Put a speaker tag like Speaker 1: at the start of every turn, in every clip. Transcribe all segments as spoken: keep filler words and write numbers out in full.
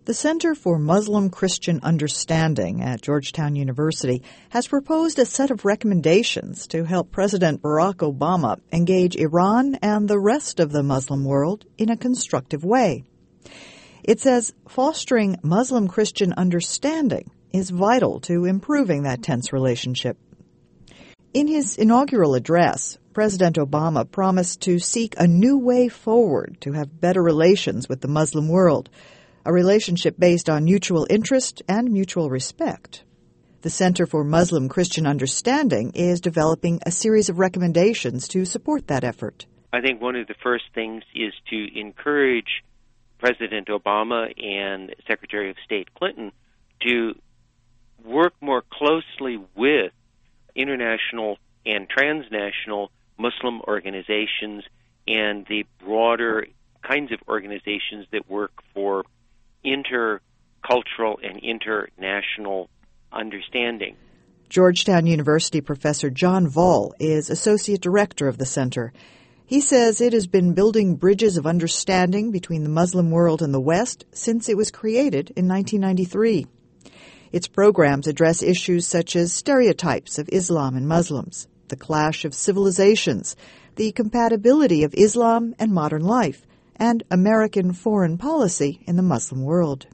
Speaker 1: The Center for Muslim-Christian Understanding at Georgetown University has proposed a set of recommendations to help President Barack Obama engage Iran and the rest of the Muslim world in a constructive way. It says fostering Muslim-Christian understanding is vital to improving that tense relationship. In his inaugural address, President Obama promised to seek a new way forward to have better relations with the Muslim world, a relationship based on mutual interest and mutual respect. The Center for Muslim-Christian Understanding is developing a series of recommendations to support that effort.
Speaker 2: I think one of the first things is to encourage President Obama and Secretary of State Clinton to work more closely with international and transnational Muslim organizations and the broader kinds of organizations that work for intercultural and international understanding.
Speaker 1: Georgetown University professor John Voll is Associate Director of the Center. He says it has been building bridges of understanding between the Muslim world and the West since it was created in nineteen ninety-three. Its programs address issues such as stereotypes of Islam and Muslims, the clash of civilizations, the compatibility of Islam and modern life, and American foreign policy in the Muslim world.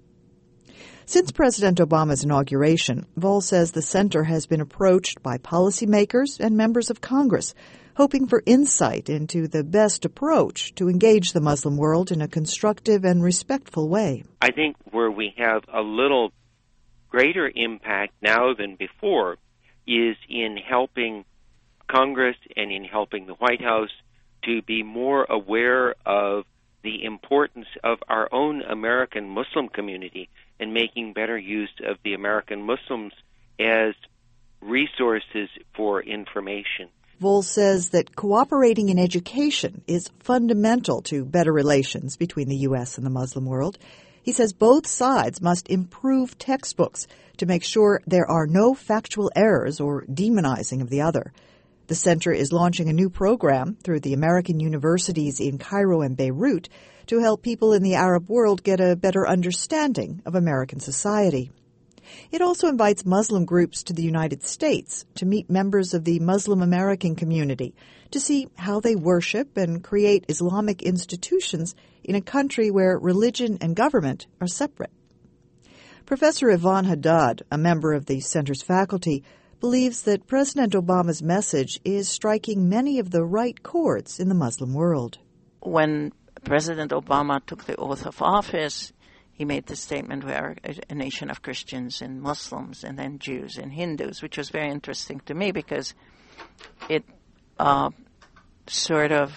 Speaker 1: Since President Obama's inauguration, Voll says the center has been approached by policymakers and members of Congress, hoping for insight into the best approach to engage the Muslim world in a constructive and respectful way.
Speaker 2: I think where we have a little greater impact now than before is in helping Congress and in helping the White House to be more aware of the importance of our own American Muslim community and making better use of the American Muslims as resources for information.
Speaker 1: Voll says that cooperating in education is fundamental to better relations between the U S and the Muslim world. He says both sides must improve textbooks to make sure there are no factual errors or demonizing of the other. The center is launching a new program through the American universities in Cairo and Beirut to help people in the Arab world get a better understanding of American society. It also invites Muslim groups to the United States to meet members of the Muslim American community to see how they worship and create Islamic institutions in a country where religion and government are separate. Professor Yvonne Haddad, a member of the center's faculty, believes that President Obama's message is striking many of the right chords in the Muslim world.
Speaker 3: When President Obama took the oath of office, he made the statement, we are a nation of Christians and Muslims and then Jews and Hindus, which was very interesting to me because it uh, sort of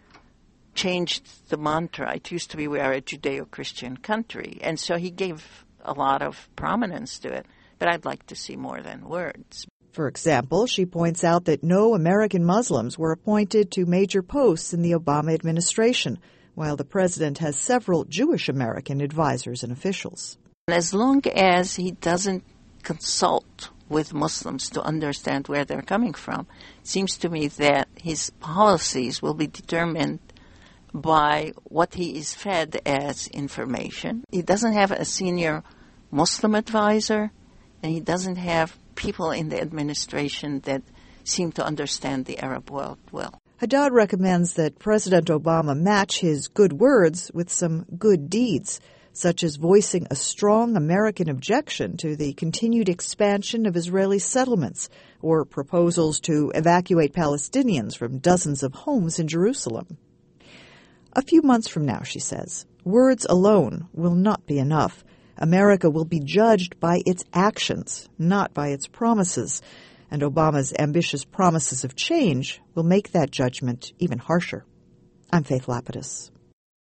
Speaker 3: changed the mantra. It used to be we are a Judeo-Christian country, and so he gave a lot of prominence to it. But I'd like to see more than words.
Speaker 1: For example, she points out that no American Muslims were appointed to major posts in the Obama administration, while the president has several Jewish American advisors and officials.
Speaker 3: As long as he doesn't consult with Muslims to understand where they're coming from, it seems to me that his policies will be determined by what he is fed as information. He doesn't have a senior Muslim advisor, and he doesn't have people in the administration that seem to understand the Arab world well.
Speaker 1: Haddad recommends that President Obama match his good words with some good deeds, such as voicing a strong American objection to the continued expansion of Israeli settlements or proposals to evacuate Palestinians from dozens of homes in Jerusalem. A few months from now, she says, words alone will not be enough. America will be judged by its actions, not by its promises, and Obama's ambitious promises of change will make that judgment even harsher. I'm Faith Lapidus.